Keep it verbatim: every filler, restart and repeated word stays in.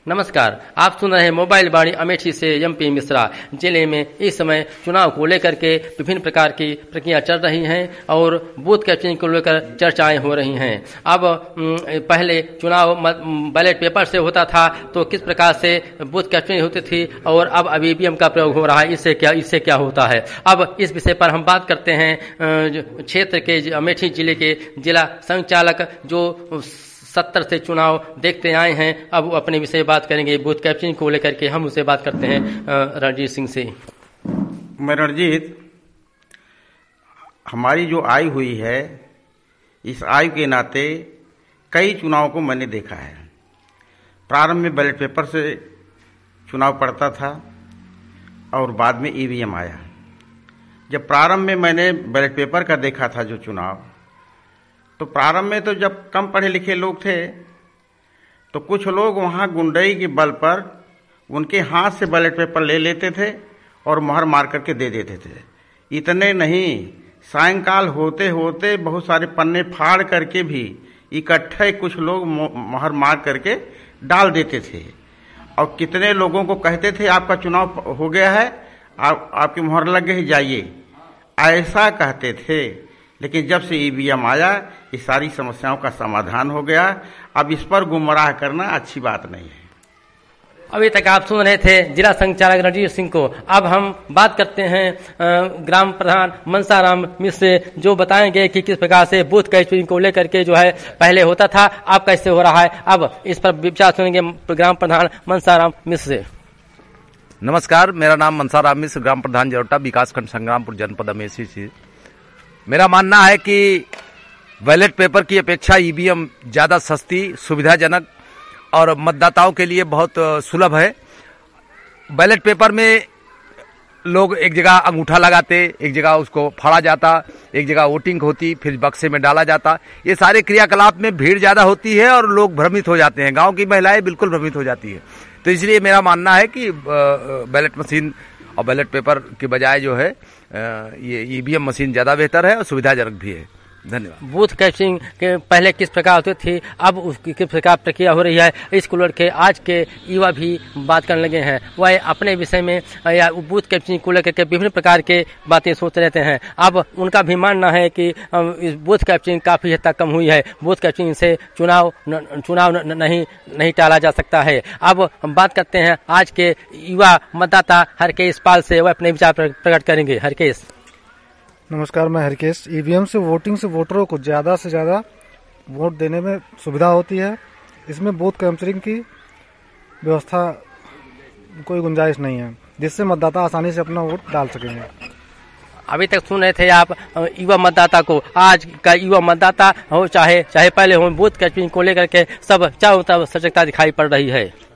नमस्कार, आप सुन रहे हैं मोबाइल वाणी अमेठी से एमपी मिश्रा। जिले में इस समय चुनाव को लेकर के विभिन्न प्रकार की प्रक्रिया चल रही हैं और बूथ कैप्चरिंग को लेकर चर्चाएं हो रही हैं। अब पहले चुनाव बैलेट पेपर से होता था तो किस प्रकार से बूथ कैप्चरिंग होती थी और अब ईवीएम का प्रयोग हो रहा है, इससे क्या इससे क्या होता है। अब इस विषय पर हम बात करते हैं क्षेत्र के अमेठी जिले के जिला संचालक जो सत्तर से चुनाव देखते आए हैं। अब वो अपने विषय बात करेंगे बूथ कैप्चरिंग को लेकर के। हम उससे बात करते हैं रणजीत सिंह से। मैं रणजीत, हमारी जो आयु हुई है, इस आयु के नाते कई चुनाव को मैंने देखा है। प्रारंभ में बैलेट पेपर से चुनाव पड़ता था और बाद में ईवीएम आया। जब प्रारंभ में मैंने बैलेट पेपर का देखा था जो चुनाव, तो प्रारंभ में तो जब कम पढ़े लिखे लोग थे तो कुछ लोग वहां गुंडई के बल पर उनके हाथ से बैलेट पेपर ले लेते थे और मोहर मार करके दे देते थे। इतने नहीं, सायंकाल होते होते बहुत सारे पन्ने फाड़ करके भी इकट्ठे कुछ लोग मोहर मार करके डाल देते थे और कितने लोगों को कहते थे आपका चुनाव हो गया है, आप, आपकी मोहर लग गई, जाइए, ऐसा कहते थे। लेकिन जब से ईवीएम आया, इस सारी समस्याओं का समाधान हो गया। अब इस पर गुमराह करना अच्छी बात नहीं है। अभी तक आप सुन रहे थे जिला संचालक रणजीत सिंह को। अब हम बात करते हैं ग्राम प्रधान मनसाराम मिश्र से, जो बताएंगे कि किस प्रकार से बूथ कैप्चरिंग को लेकर के जो है पहले होता था, अब कैसे हो रहा है। अब इस पर विचार सुनेंगे ग्राम प्रधान मनसाराम मिश्र से। नमस्कार, मेरा नाम मनसाराम मिश्र, ग्राम प्रधान जरोटा, विकास खंड संग्रामपुर, जनपद अमेठी से। मेरा मानना है कि बैलेट पेपर की अपेक्षा ईवीएम ज्यादा सस्ती, सुविधाजनक और मतदाताओं के लिए बहुत सुलभ है। बैलेट पेपर में लोग एक जगह अंगूठा लगाते, एक जगह उसको फाड़ा जाता, एक जगह वोटिंग होती, फिर बक्से में डाला जाता। ये सारे क्रियाकलाप में भीड़ ज्यादा होती है और लोग भ्रमित हो जाते हैं। गांव की महिलाएं बिल्कुल भ्रमित हो जाती है। तो इसलिए मेरा मानना है कि बैलेट मशीन और बैलेट पेपर के बजाय जो है ये ईवीएम मशीन ज्यादा बेहतर है और सुविधाजनक भी है। धन्यवाद। बूथ कैप्चरिंग के पहले किस प्रकार होती थी, अब उसकी किस प्रकार प्रक्रिया हो रही है, इसको लेकर आज के युवा भी बात करने लगे हैं। वह अपने विषय में या बूथ कैप्चरिंग को लेकर के विभिन्न प्रकार के बातें सोच रहते हैं। अब उनका भी मानना है कि इस बूथ कैप्चरिंग काफी हद तक कम हुई है। बूथ कैप्चरिंग से चुनाव न, चुनाव न, नहीं नहीं टाला जा सकता है। अब हम बात करते हैं आज के युवा मतदाता हरकेश पाल से, वह अपने विचार प्रकट करेंगे। हरकेश। नमस्कार, मैं हरकेश। ईवीएम से वोटिंग से वोटरों को ज्यादा से ज्यादा वोट देने में सुविधा होती है। इसमें बूथ कैप्चरिंग की व्यवस्था कोई गुंजाइश नहीं है, जिससे मतदाता आसानी से अपना वोट डाल सकेंगे। अभी तक सुन रहे थे आप युवा मतदाता को। आज का युवा मतदाता हो चाहे चाहे पहले हो, बूथ कैप्चरिंग को लेकर के सब चारों तरफ सजगता दिखाई पड़ रही है।